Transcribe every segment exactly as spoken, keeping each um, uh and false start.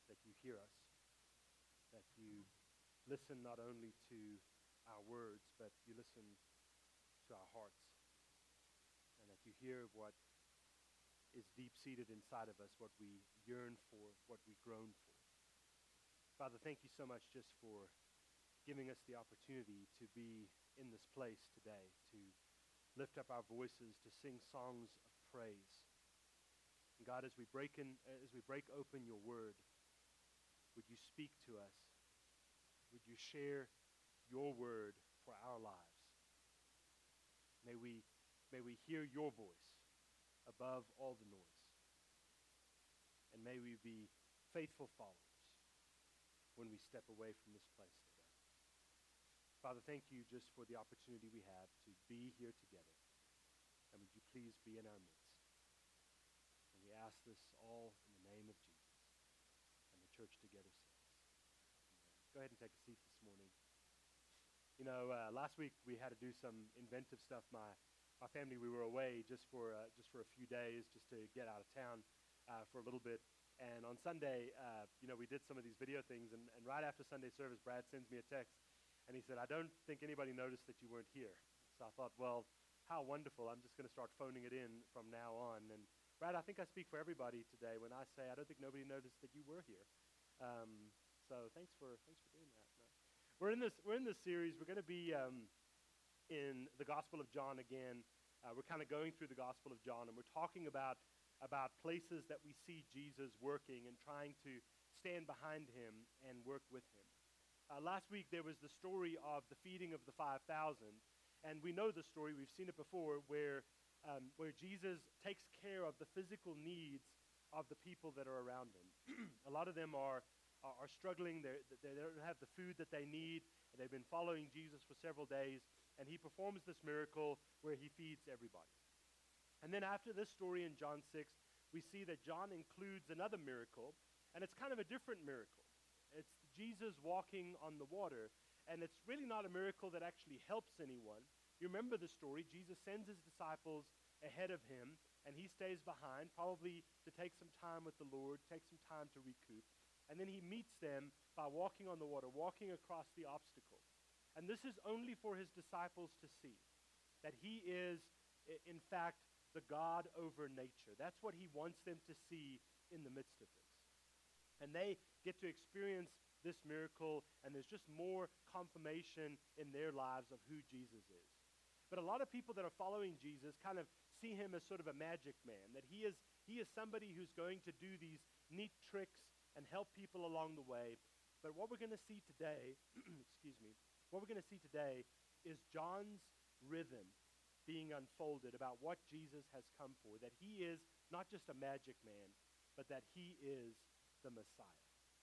that you hear us, that you listen not only to our words, but you listen to our hearts, and that you hear what is deep-seated inside of us, what we yearn for, what we groan for. Father, thank you so much just for giving us the opportunity to be in this place today, to lift up our voices, to sing songs of praise. And God, as we break in, as we break open your word, would you speak to us? Would you share your word for our lives? May we, may we hear your voice above all the noise. And may we be faithful followers when we step away from this place today. Father, thank you just for the opportunity we have to be here together. And would you please be in our midst? And we ask this all in the name of Jesus. And the church together says, amen. Go ahead and take a seat this morning. You know, uh, last week we had to do some inventive stuff. My my family, we were away just for uh, just for a few days, just to get out of town uh, for a little bit. And on Sunday, uh, you know, we did some of these video things. And, and right after Sunday service, Brad sends me a text. And he said, I don't think anybody noticed that you weren't here. So I thought, well, how wonderful. I'm just going to start phoning it in from now on. And Brad, I think I speak for everybody today when I say I don't think nobody noticed that you were here. Um, so thanks for thanks for doing that. No. We're in this we're in this series. We're going to be um, in the Gospel of John again. Uh, we're kind of going through the Gospel of John, and we're talking about about places that we see Jesus working and trying to stand behind him and work with him. Uh, last week, there was the story of the feeding of the five thousand, and we know the story. We've seen it before, where, um, where Jesus takes care of the physical needs of the people that are around him. A lot of them are, are, are struggling. They're, they don't have the food that they need. They've been following Jesus for several days, and he performs this miracle where he feeds everybody. And then after this story in John six, we see that John includes another miracle, and it's kind of a different miracle. It's Jesus walking on the water, and it's really not a miracle that actually helps anyone. You remember the story. Jesus sends his disciples ahead of him, and he stays behind, probably to take some time with the Lord, take some time to recoup. And then he meets them by walking on the water, walking across the obstacle. And this is only for his disciples to see, that he is, in fact, the God over nature. That's what he wants them to see in the midst of this. And they get to experience this miracle, and there's just more confirmation in their lives of who Jesus is. But a lot of people that are following Jesus kind of see him as sort of a magic man, that he is, he is somebody who's going to do these neat tricks and help people along the way. But what we're going to see today, excuse me, what we're going to see today is John's rhythm being unfolded about what Jesus has come for, that he is not just a magic man, but that he is the Messiah.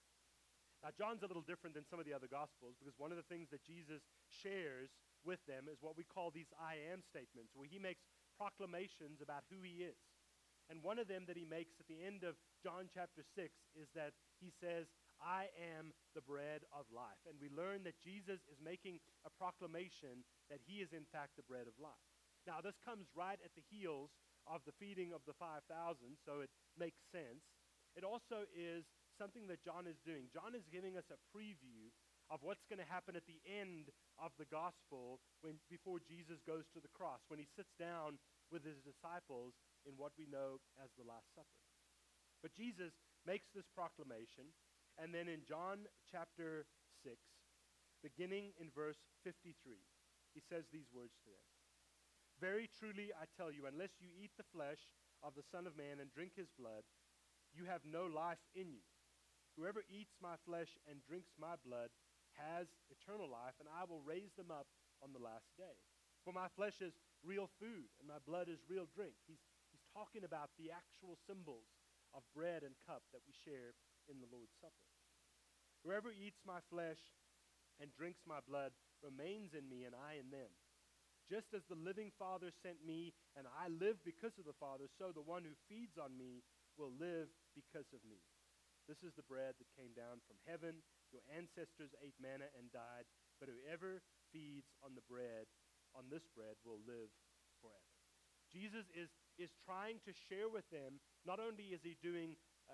Now, John's a little different than some of the other Gospels, because one of the things that Jesus shares with them is what we call these I am statements, where he makes proclamations about who he is. And one of them that he makes at the end of John chapter six is that he says, I am the bread of life. And we learn that Jesus is making a proclamation that he is in fact the bread of life. Now, this comes right at the heels of the feeding of the five thousand, so it makes sense. It also is something that John is doing. John is giving us a preview of what's going to happen at the end of the gospel when, before Jesus goes to the cross, when he sits down with his disciples in what we know as the Last Supper. But Jesus makes this proclamation, and then in John chapter six, beginning in verse fifty-three, he says these words to them. Very truly I tell you, unless you eat the flesh of the Son of Man and drink his blood, you have no life in you. Whoever eats my flesh and drinks my blood has eternal life, and I will raise them up on the last day. For my flesh is real food, and my blood is real drink. He's, he's talking about the actual symbols of bread and cup that we share in the Lord's Supper. Whoever eats my flesh and drinks my blood remains in me, and I in them. Just as the living Father sent me, and I live because of the Father, so the one who feeds on me will live because of me. This is the bread that came down from heaven. Your ancestors ate manna and died, but whoever feeds on the bread, on this bread, will live forever. Jesus is, is trying to share with them, not only is he doing, uh,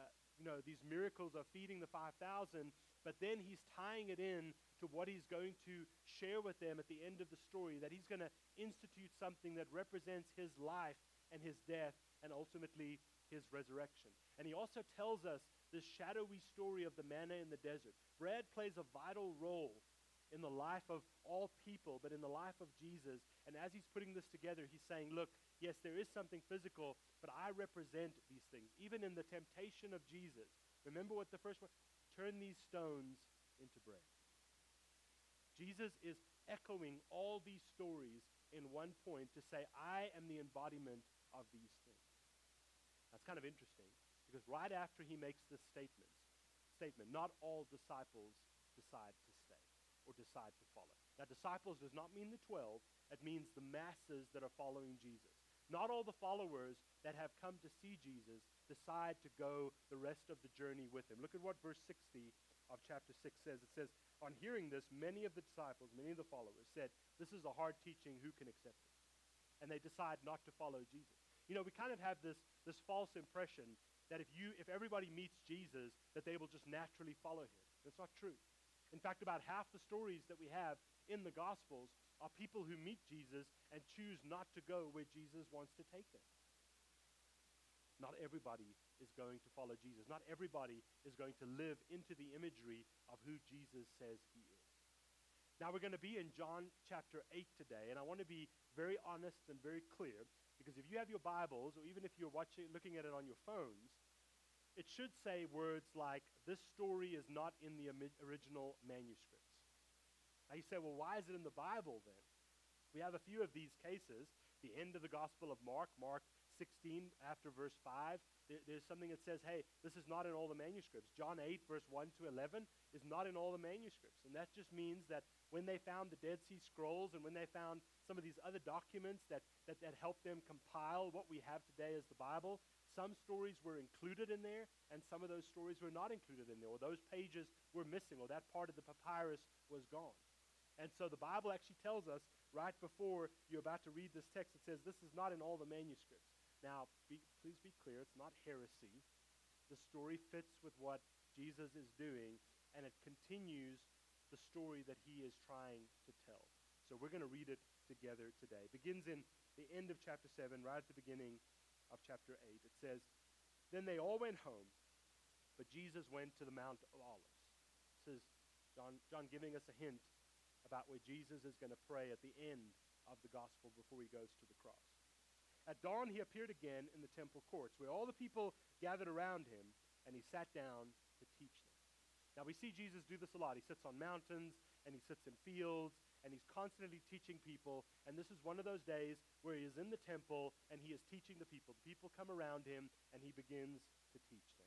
you know, these miracles of feeding the five thousand, but then he's tying it in to what he's going to share with them at the end of the story, that he's going to institute something that represents his life and his death and ultimately his resurrection. And he also tells us this shadowy story of the manna in the desert. Bread plays a vital role in the life of all people, but in the life of Jesus. And as he's putting this together, he's saying, look, yes, there is something physical, but I represent these things. Even in the temptation of Jesus, remember what the first one, turn these stones into bread. Jesus is echoing all these stories in one point to say, I am the embodiment of these things. That's kind of interesting, because right after he makes this statement, statement, not all disciples decide to stay or decide to follow. Now, disciples does not mean the twelve. It means the masses that are following Jesus. Not all the followers that have come to see Jesus decide to go the rest of the journey with him. Look at what verse sixty of chapter six says. It says, on hearing this, many of the disciples, many of the followers said, this is a hard teaching, who can accept it? And they decide not to follow Jesus. You know, we kind of have this, this false impression that if you, if everybody meets Jesus, that they will just naturally follow him. That's not true. In fact, about half the stories that we have in the Gospels are people who meet Jesus and choose not to go where Jesus wants to take them. Not everybody is going to follow Jesus. Not everybody is going to live into the imagery of who Jesus says he is. Now, we're going to be in John chapter eight today, and I want to be very honest and very clear, because if you have your Bibles, or even if you're watching, looking at it on your phones, it should say words like, this story is not in the original manuscripts. Now you say, well, why is it in the Bible then? We have a few of these cases. The end of the Gospel of Mark, Mark sixteen, after verse five, there, there's something that says, hey, this is not in all the manuscripts. John eight, verse one to eleven, is not in all the manuscripts. And that just means that when they found the Dead Sea Scrolls and when they found some of these other documents that, that, that helped them compile what we have today as the Bible, some stories were included in there, and some of those stories were not included in there, or those pages were missing, or that part of the papyrus was gone. And so the Bible actually tells us, right before you're about to read this text, it says this is not in all the manuscripts. Now, be, please be clear, it's not heresy. The story fits with what Jesus is doing, and it continues the story that he is trying to tell. So we're going to read it together today. It begins in the end of chapter seven, right at the beginning of chapter eight. It says, then they all went home, but Jesus went to the Mount of Olives. This is John, John giving us a hint about where Jesus is going to pray at the end of the gospel before he goes to the cross. At dawn, he appeared again in the temple courts, where all the people gathered around him, and he sat down to teach them. Now, we see Jesus do this a lot. He sits on mountains, and he sits in fields, and he's constantly teaching people. And this is one of those days where he is in the temple, and he is teaching the people. The people come around him, and he begins to teach them.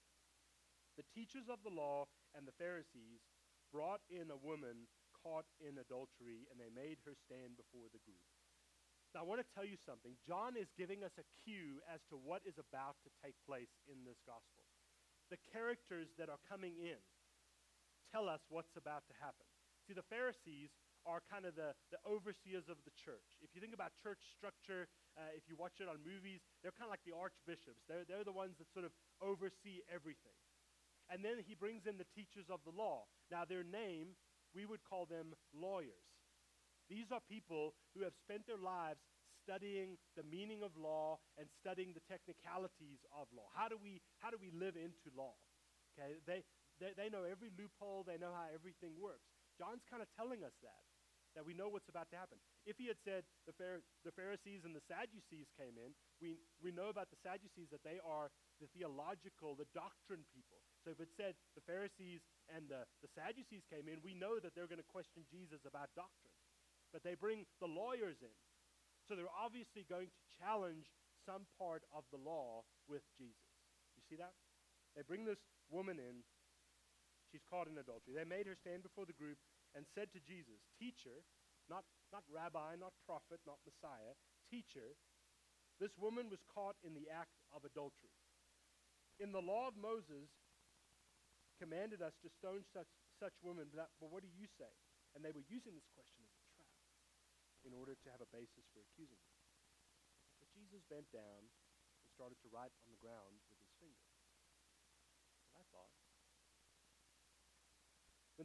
The teachers of the law and the Pharisees brought in a woman caught in adultery, and they made her stand before the group. Now, I want to tell you something. John is giving us a cue as to what is about to take place in this gospel. The characters that are coming in tell us what's about to happen. See, the Pharisees are kind of the, the overseers of the church. If you think about church structure, uh, if you watch it on movies, they're kind of like the archbishops. They're, they're the ones that sort of oversee everything. And then he brings in the teachers of the law. Now, their name, we would call them lawyers. These are people who have spent their lives studying the meaning of law and studying the technicalities of law. How do we, how do we live into law? Okay, they, they, they know every loophole. They know how everything works. John's kind of telling us that, that we know what's about to happen. If he had said the, Phar- the Pharisees and the Sadducees came in, we, we know about the Sadducees that they are the theological, the doctrine people. So if it said the Pharisees and the, the Sadducees came in, we know that they're going to question Jesus about doctrine. But they bring the lawyers in. So they're obviously going to challenge some part of the law with Jesus. You see that? They bring this woman in. She's caught in adultery. They made her stand before the group and said to Jesus, teacher, not, not rabbi, not prophet, not Messiah, teacher, this woman was caught in the act of adultery. In the law of Moses commanded us to stone such, such women, but, but what do you say? And they were using this question as a trap in order to have a basis for accusing him. But Jesus bent down and started to write on the ground with his finger.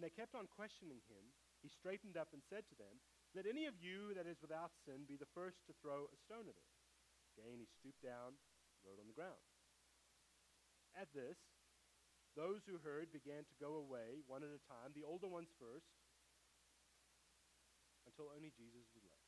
When they kept on questioning him, he straightened up and said to them, "Let any of you that is without sin be the first to throw a stone at her." Again, he stooped down, wrote on the ground. At this, those who heard began to go away, one at a time, the older ones first, until only Jesus was left,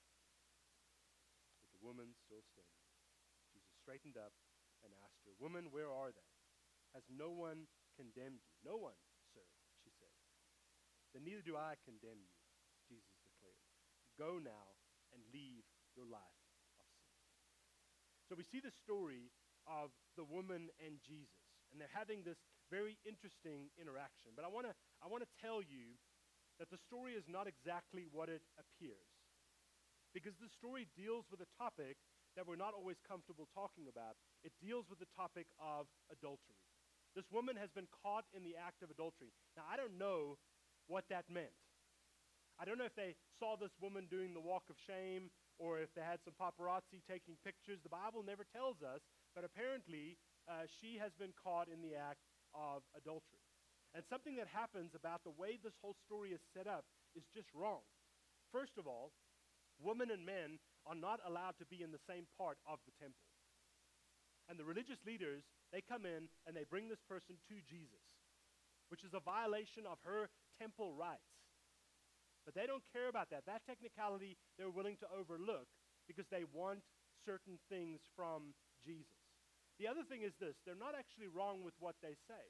with the woman still standing. Jesus straightened up and asked her, "Woman, where are they? Has no one condemned you?" "No one, sir," she said. "Then neither do I condemn you," Jesus declared. "Go now and leave your life of sin." So we see the story of the woman and Jesus, and they're having this very interesting interaction. But I want to I want to tell you that the story is not exactly what it appears, because the story deals with a topic that we're not always comfortable talking about. It deals with the topic of adultery. This woman has been caught in the act of adultery. Now, I don't know what that meant. I don't know if they saw this woman doing the walk of shame, or if they had some paparazzi taking pictures. The Bible never tells us, but apparently uh, she has been caught in the act of adultery. And something that happens about the way this whole story is set up is just wrong. First of all, women and men are not allowed to be in the same part of the temple. And the religious leaders, they come in and they bring this person to Jesus, which is a violation of her temple rights. But they don't care about that. That technicality they're willing to overlook because they want certain things from Jesus. The other thing is this: they're not actually wrong with what they say.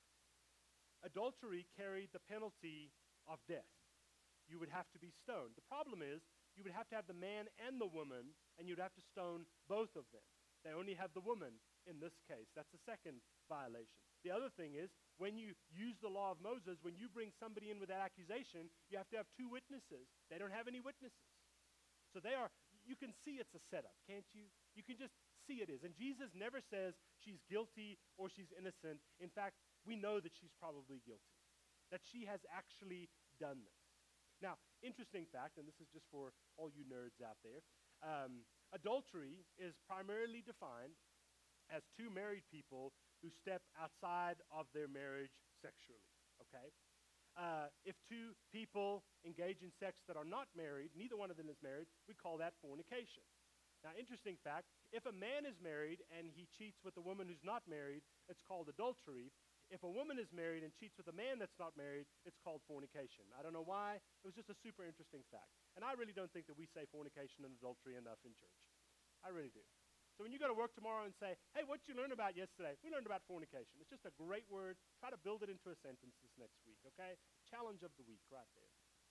Adultery carried the penalty of death. You would have to be stoned. The problem is, you would have to have the man and the woman, and you'd have to stone both of them. They only have the woman in this case. That's the second violation. The other thing is, when you use the law of Moses, when you bring somebody in with that accusation, you have to have two witnesses. They don't have any witnesses. So they are, you can see it's a setup, can't you? You can just see it is. And Jesus never says she's guilty or she's innocent. In fact, we know that she's probably guilty, that she has actually done this. Now, interesting fact, and this is just for all you nerds out there, um, adultery is primarily defined as two married people who step outside of their marriage sexually, okay? Uh, if two people engage in sex that are not married, neither one of them is married, we call that fornication. Now, interesting fact, if a man is married and he cheats with a woman who's not married, it's called adultery. If a woman is married and cheats with a man that's not married, it's called fornication. I don't know why. It was just a super interesting fact. And I really don't think that we say fornication and adultery enough in church. I really do. So when you go to work tomorrow and say, "Hey, what did you learn about yesterday?" "We learned about fornication." It's just a great word. Try to build it into a sentence this next week, okay? Challenge of the week right there.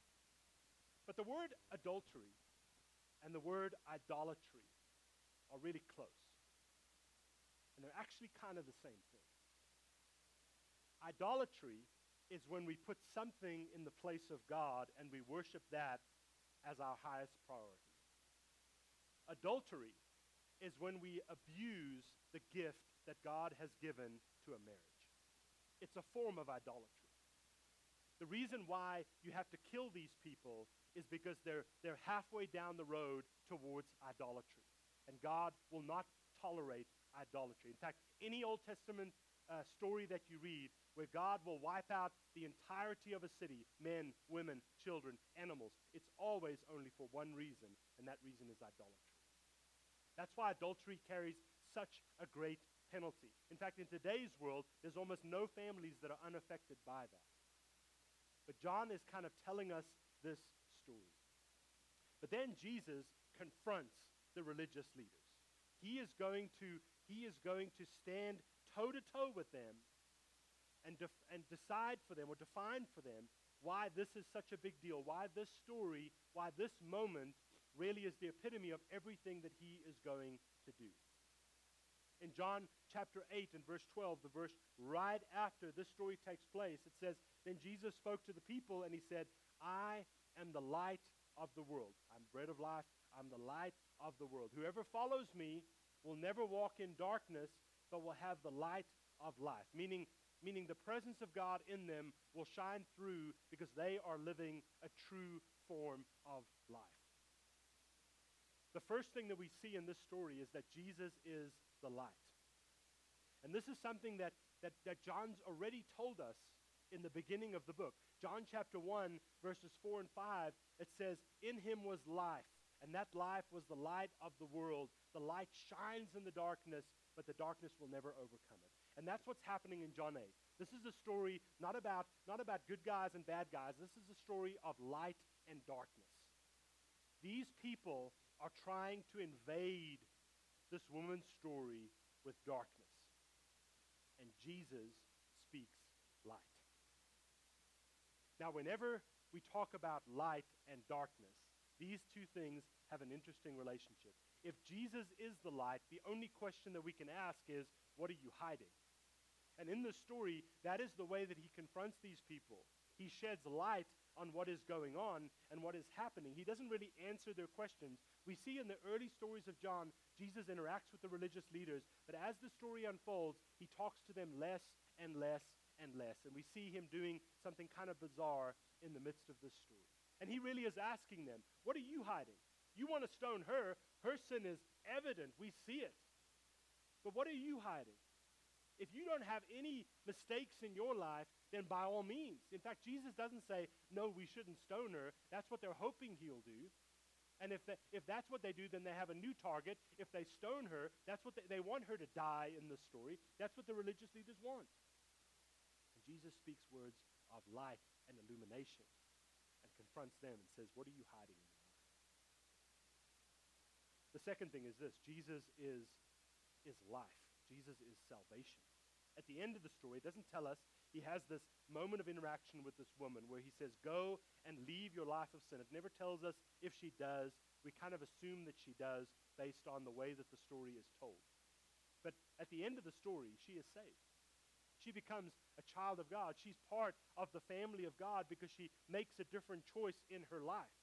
But the word adultery and the word idolatry are really close. And they're actually kind of the same thing. Idolatry is when we put something in the place of God and we worship that as our highest priority. Adultery is when we abuse the gift that God has given to a marriage. It's a form of idolatry. The reason why you have to kill these people is because they're, they're halfway down the road towards idolatry. And God will not tolerate idolatry. In fact, any Old Testament uh, story that you read where God will wipe out the entirety of a city, men, women, children, animals, it's always only for one reason, and that reason is idolatry. That's why adultery carries such a great penalty. In fact, in today's world, there's almost no families that are unaffected by that. But John is kind of telling us this story. But then Jesus confronts the religious leaders. He is going to, he is going to stand toe-to-toe with them and, def- and decide for them or define for them why this is such a big deal, why this story, why this moment really is the epitome of everything that he is going to do. In John chapter eight and verse twelve, the verse right after this story takes place, it says, "Then Jesus spoke to the people and he said, I am the light of the world. I'm bread of life. I'm the light of the world. Whoever follows me will never walk in darkness, but will have the light of life." Meaning, meaning the presence of God in them will shine through because they are living a true form of life. The first thing that we see in this story is that Jesus is the light. And this is something that, that, that John's already told us in the beginning of the book. John chapter one, verses four and five, it says, "In him was life, and that life was the light of the world. The light shines in the darkness, but the darkness will never overcome it." And that's what's happening in John eight. This is a story not about, not about good guys and bad guys. This is a story of light and darkness. These people are trying to invade this woman's story with darkness. And Jesus speaks light. Now, whenever we talk about light and darkness, these two things have an interesting relationship. If Jesus is the light, the only question that we can ask is, what are you hiding? And in this story, that is the way that he confronts these people. He sheds light on what is going on and what is happening. He doesn't really answer their questions. We see in the early stories of John, Jesus interacts with the religious leaders, but as the story unfolds, he talks to them less and less and less. And we see him doing something kind of bizarre in the midst of this story. And he really is asking them, what are you hiding? You want to stone her. Her sin is evident. We see it. But what are you hiding? If you don't have any mistakes in your life, then by all means. In fact, Jesus doesn't say, no, we shouldn't stone her. That's what they're hoping he'll do. And if, the, if that's what they do, then they have a new target. If they stone her, that's what they, they want her to die in this story. That's what the religious leaders want. And Jesus speaks words of light and illumination and confronts them and says, what are you hiding in your life? The second thing is this: Jesus is, is life. Jesus is salvation. At the end of the story, it doesn't tell us, he has this moment of interaction with this woman where he says, go and leave your life of sin. It never tells us if she does. We kind of assume that she does based on the way that the story is told. But at the end of the story, she is saved. She becomes a child of God. She's part of the family of God because she makes a different choice in her life.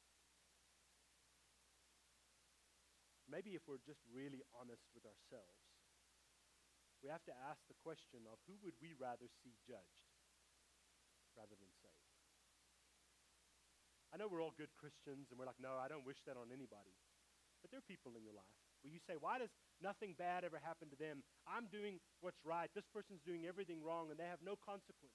Maybe if we're just really honest with ourselves, we have to ask the question of who would we rather see judged rather than saved? I know we're all good Christians and we're like, no, I don't wish that on anybody. But there are people in your life where you say, why does nothing bad ever happen to them? I'm doing what's right. This person's doing everything wrong and they have no consequence.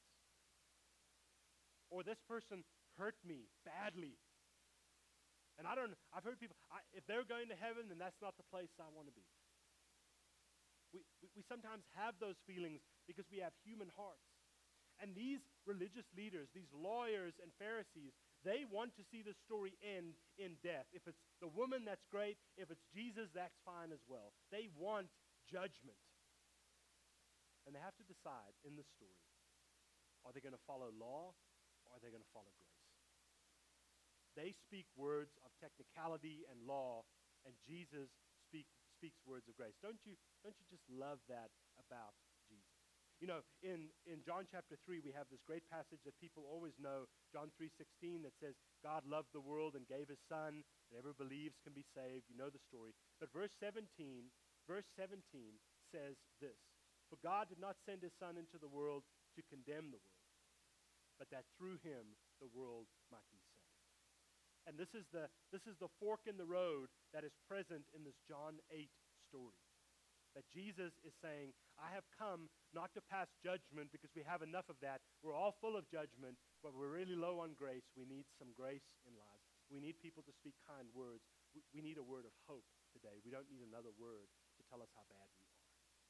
Or this person hurt me badly. And I don't, I've heard people, I, if they're going to heaven, then that's not the place I want to be. We, we, we sometimes have those feelings because we have human hearts. And these religious leaders, these lawyers and Pharisees, they want to see the story end in death. If it's the woman, that's great. If it's Jesus, that's fine as well. They want judgment. And they have to decide in the story, are they going to follow law or are they going to follow grace? They speak words of technicality and law, and Jesus speaks speaks words of grace. Don't you, don't you just love that about Jesus? You know, in, in John chapter three, we have this great passage that people always know, John three sixteen, that says, God loved the world and gave his son, that whoever believes can be saved. You know the story. But verse seventeen, verse seventeen says this: for God did not send his son into the world to condemn the world, but that through him the world might be saved. And this is the this is the fork in the road that is present in this John eight story. That Jesus is saying, I have come not to pass judgment because we have enough of that. We're all full of judgment, but we're really low on grace. We need some grace in lives. We need people to speak kind words. We, we need a word of hope today. We don't need another word to tell us how bad we are.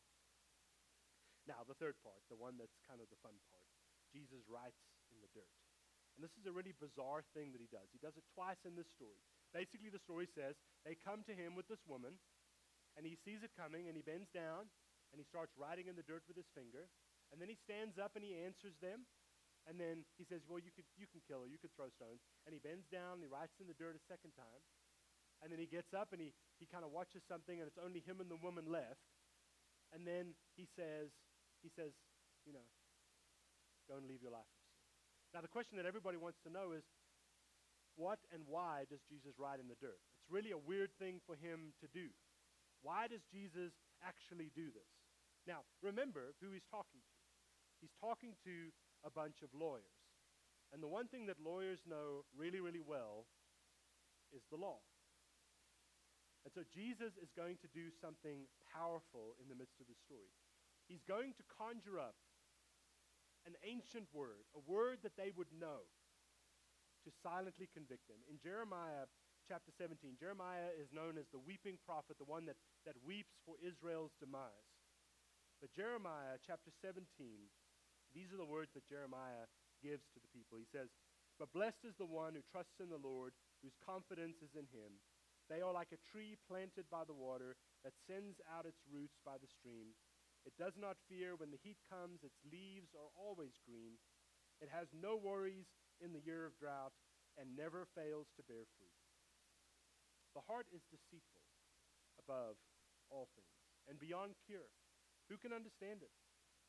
Now, the third part, the one that's kind of the fun part, Jesus writes in the dirt. And this is a really bizarre thing that he does. He does it twice in this story. Basically, the story says they come to him with this woman, and he sees it coming, and he bends down, and he starts writing in the dirt with his finger. And then he stands up, and he answers them. And then he says, well, you could, you can kill her. You could throw stones. And he bends down, and he writes in the dirt a second time. And then he gets up, and he, he kind of watches something, and it's only him and the woman left. And then he says, he says, you know, go and leave your life of sin. Now, the question that everybody wants to know is, what and why does Jesus write in the dirt? It's really a weird thing for him to do. Why does Jesus actually do this? Now, remember who he's talking to. He's talking to a bunch of lawyers. And the one thing that lawyers know really, really well is the law. And so Jesus is going to do something powerful in the midst of the story. He's going to conjure up an ancient word, a word that they would know, to silently convict them. In Jeremiah chapter seventeen, Jeremiah is known as the weeping prophet, the one that, that weeps for Israel's demise. But Jeremiah chapter seventeen, these are the words that Jeremiah gives to the people. He says, "But blessed is the one who trusts in the Lord, whose confidence is in him. They are like a tree planted by the water that sends out its roots by the stream. It does not fear when the heat comes. Its leaves are always green. It has no worries in the year of drought and never fails to bear fruit." The heart is deceitful above all things and beyond cure. Who can understand it?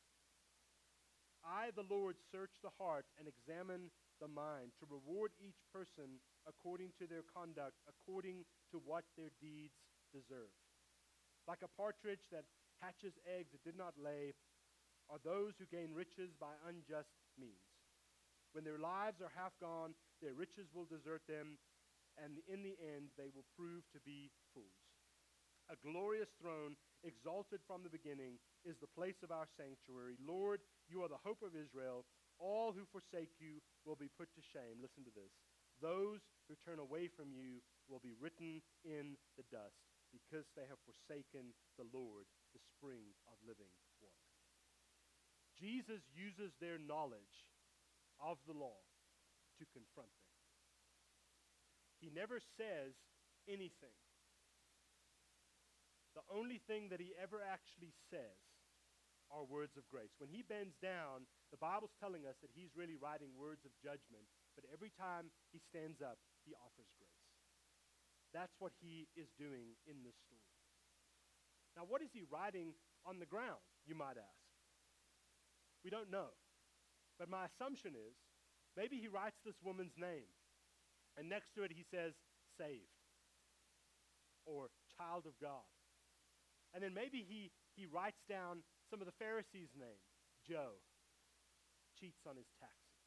I, the Lord, search the heart and examine the mind to reward each person according to their conduct, according to what their deeds deserve. Like a partridge that hatches eggs it did not lay are those who gain riches by unjust means. When their lives are half gone, their riches will desert them, and in the end they will prove to be fools. A glorious throne, exalted from the beginning, is the place of our sanctuary. Lord, you are the hope of Israel. All who forsake you will be put to shame. Listen to this. Those who turn away from you will be written in the dust, because they have forsaken the Lord, the spring of living water. Jesus uses their knowledge of the law to confront them. He never says anything. The only thing that he ever actually says are words of grace. When he bends down, the Bible's telling us that he's really writing words of judgment, but every time he stands up, he offers grace. That's what he is doing in this story. Now, what is he writing on the ground, you might ask? We don't know. But my assumption is, maybe he writes this woman's name, and next to it he says, saved, or child of God. And then maybe he, he writes down some of the Pharisees' name. Joe, cheats on his taxes.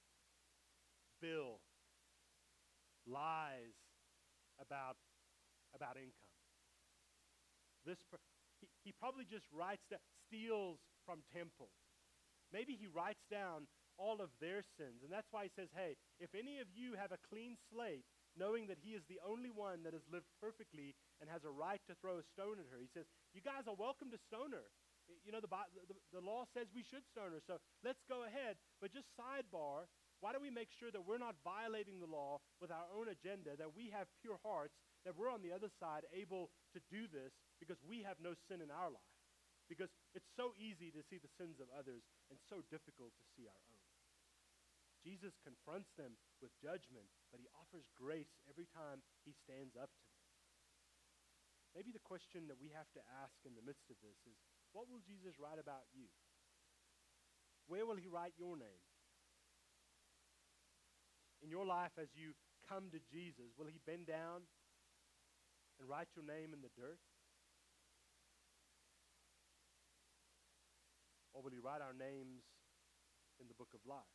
Bill, lies about, about income. This per- he, he probably just writes that, steals from temples. Maybe he writes down all of their sins. And that's why he says, hey, if any of you have a clean slate, knowing that he is the only one that has lived perfectly and has a right to throw a stone at her, he says, you guys are welcome to stone her. You know, the, the, the law says we should stone her, so let's go ahead. But just sidebar, why don't we make sure that we're not violating the law with our own agenda, that we have pure hearts, that we're on the other side able to do this because we have no sin in our life. Because it's so easy to see the sins of others and so difficult to see our own. Jesus confronts them with judgment, but he offers grace every time he stands up to them. Maybe the question that we have to ask in the midst of this is, what will Jesus write about you? Where will he write your name? In your life as you come to Jesus, will he bend down and write your name in the dirt? Or will he write our names in the book of life?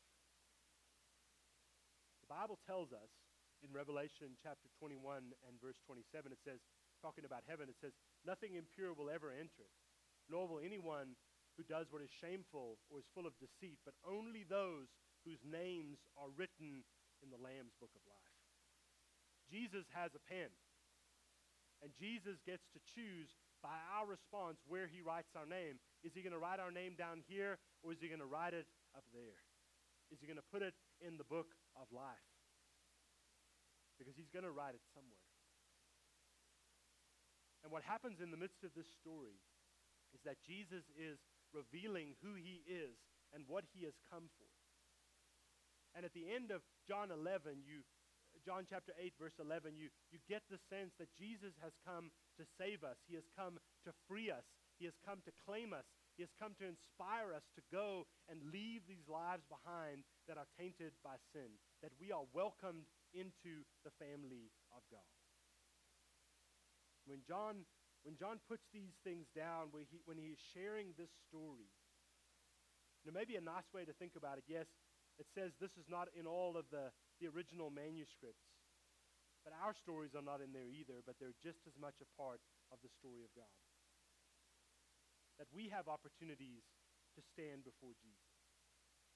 The Bible tells us in Revelation chapter twenty-one and verse twenty-seven, it says, talking about heaven, it says, nothing impure will ever enter it, nor will anyone who does what is shameful or is full of deceit, but only those whose names are written in the Lamb's book of life. Jesus has a pen, and Jesus gets to choose by our response where he writes our name. Is he going to write our name down here, or is he going to write it up there? Is he going to put it in the book of life? Because he's going to write it somewhere. And what happens in the midst of this story is that Jesus is revealing who he is and what he has come for. And at the end of John eleven, you, John chapter eight, verse eleven, you, you get the sense that Jesus has come to save us. He has come to free us. He has come to claim us. He has come to inspire us to go and leave these lives behind that are tainted by sin, that we are welcomed into the family of God. When John, when John puts these things down, when he, when he is sharing this story, you know, maybe a nice way to think about it, yes, it says this is not in all of the, the original manuscripts, but our stories are not in there either, but they're just as much a part of the story of God. That we have opportunities to stand before Jesus.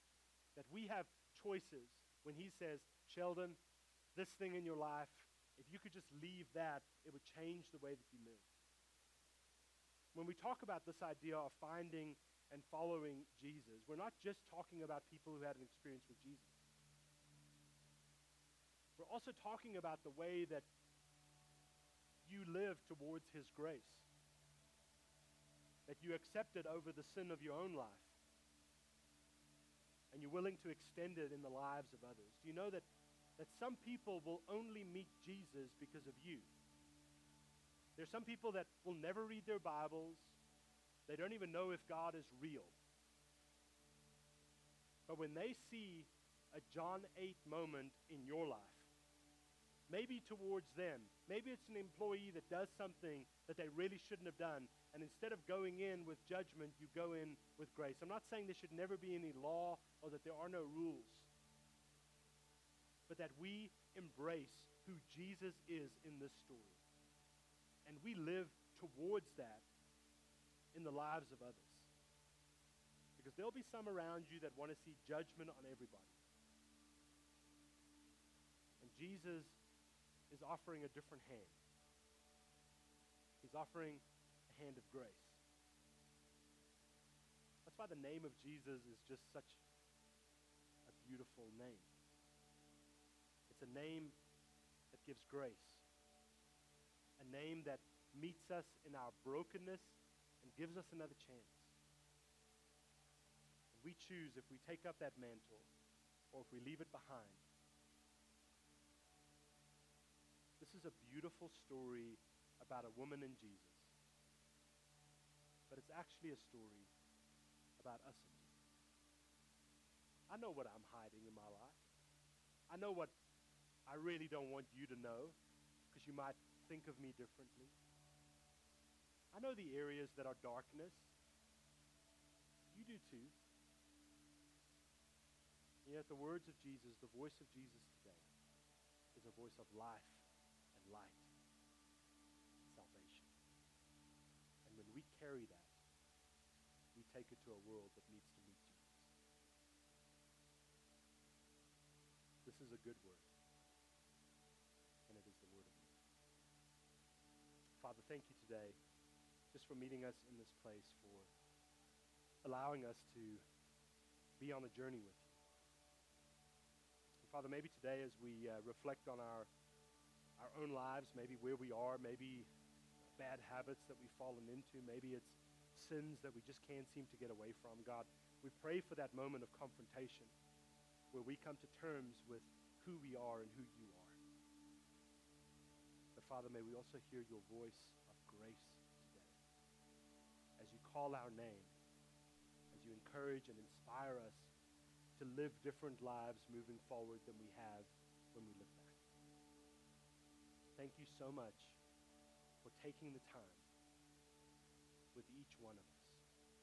That we have choices when he says, Sheldon, this thing in your life, if you could just leave that, it would change the way that you live. When we talk about this idea of finding and following Jesus, we're not just talking about people who had an experience with Jesus. We're also talking about the way that you live towards his grace, that you accept it over the sin of your own life, and you're willing to extend it in the lives of others. Do you know that, that some people will only meet Jesus because of you? There's some people that will never read their Bibles. They don't even know if God is real. But when they see a John eight moment in your life, maybe towards them, maybe it's an employee that does something that they really shouldn't have done, and instead of going in with judgment, you go in with grace. I'm not saying there should never be any law or that there are no rules, but that we embrace who Jesus is in this story. And we live towards that in the lives of others. Because there'll be some around you that want to see judgment on everybody. And Jesus is offering a different hand. He's offering a hand of grace. That's why the name of Jesus is just such a beautiful name. It's a name that gives grace. A name that meets us in our brokenness and gives us another chance. And we choose if we take up that mantle or if we leave it behind. This is a beautiful story about a woman and Jesus. But it's actually a story about us and Jesus. I know what I'm hiding in my life. I know what I really don't want you to know because you might think of me differently. I know the areas that are darkness. You do too. And yet the words of Jesus, the voice of Jesus today, is a voice of life and light and salvation. And when we carry that, we take it to a world that needs to meet Jesus. This is a good word, and it is the word of life. Father, thank you today just for meeting us in this place, for allowing us to be on a journey with you. And Father, maybe today as we uh, reflect on our, our own lives, maybe where we are, maybe bad habits that we've fallen into, maybe it's sins that we just can't seem to get away from, God, we pray for that moment of confrontation where we come to terms with who we are and who you are. But Father, may we also hear your voice of grace today as you call our name, as you encourage and inspire us to live different lives moving forward than we have when we look back. Thank you so much for taking the time with each one of us.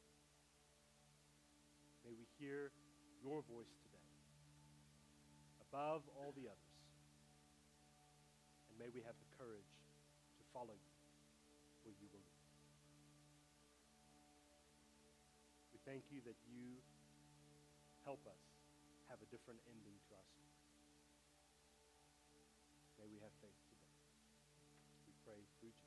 May we hear your voice today above all the others. And may we have the courage to follow you where you will lead. We thank you that you help us have a different ending to our story. May we have faith today. We pray through Jesus.